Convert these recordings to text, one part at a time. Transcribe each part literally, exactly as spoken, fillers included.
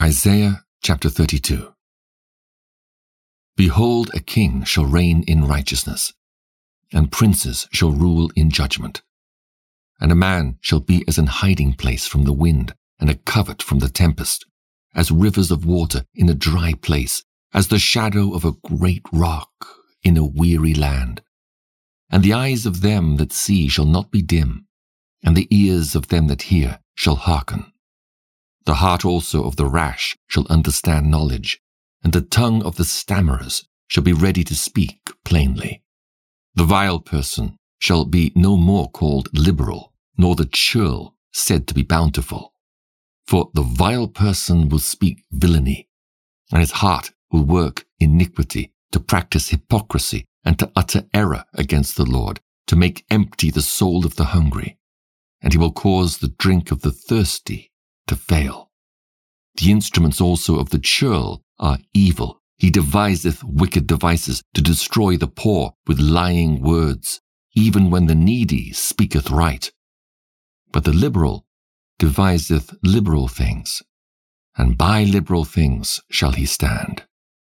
Isaiah chapter thirty-two. Behold, a king shall reign in righteousness, and princes shall rule in judgment. And a man shall be as an hiding place from the wind, and a covert from the tempest, as rivers of water in a dry place, as the shadow of a great rock in a weary land. And the eyes of them that see shall not be dim, and the ears of them that hear shall hearken. The heart also of the rash shall understand knowledge, and the tongue of the stammerers shall be ready to speak plainly. The vile person shall be no more called liberal, nor the churl said to be bountiful. For the vile person will speak villainy, and his heart will work iniquity, to practice hypocrisy, and to utter error against the Lord, to make empty the soul of the hungry. And he will cause the drink of the thirsty to fail. The instruments also of the churl are evil. He deviseth wicked devices to destroy the poor with lying words, even when the needy speaketh right. But the liberal deviseth liberal things, and by liberal things shall he stand.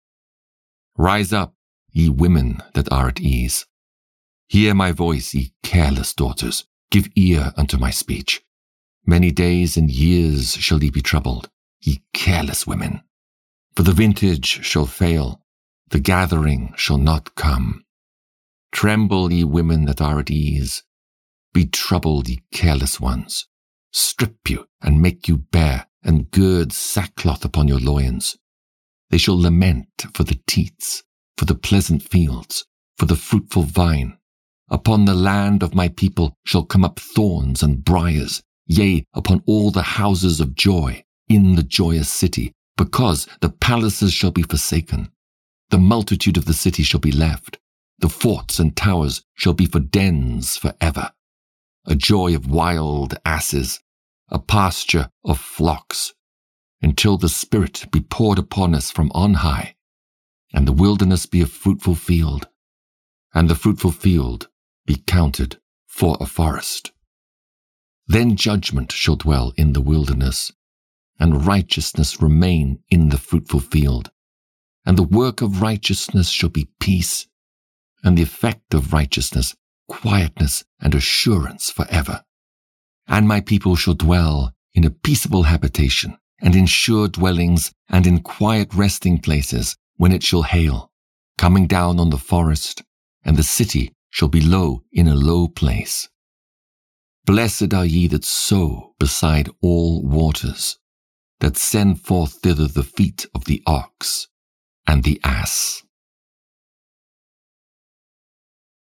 Rise up, ye women that are at ease. Hear my voice, ye careless daughters. Give ear unto my speech. Many days and years shall ye be troubled, ye careless women. For the vintage shall fail, the gathering shall not come. Tremble, ye women that are at ease. Be troubled, ye careless ones. Strip you, and make you bare, and gird sackcloth upon your loins. They shall lament for the teats, for the pleasant fields, for the fruitful vine. Upon the land of my people shall come up thorns and briars, yea, upon all the houses of joy, in the joyous city, because the palaces shall be forsaken. The multitude of the city shall be left. The forts and towers shall be for dens for ever. A joy of wild asses, a pasture of flocks, until the Spirit be poured upon us from on high, and the wilderness be a fruitful field, and the fruitful field be counted for a forest. Then judgment shall dwell in the wilderness, and righteousness remain in the fruitful field. And the work of righteousness shall be peace, and the effect of righteousness quietness and assurance forever. And my people shall dwell in a peaceable habitation, and in sure dwellings, and in quiet resting places, when it shall hail, coming down on the forest, and the city shall be low in a low place. Blessed are ye that sow beside all waters, that send forth thither the feet of the ox and the ass.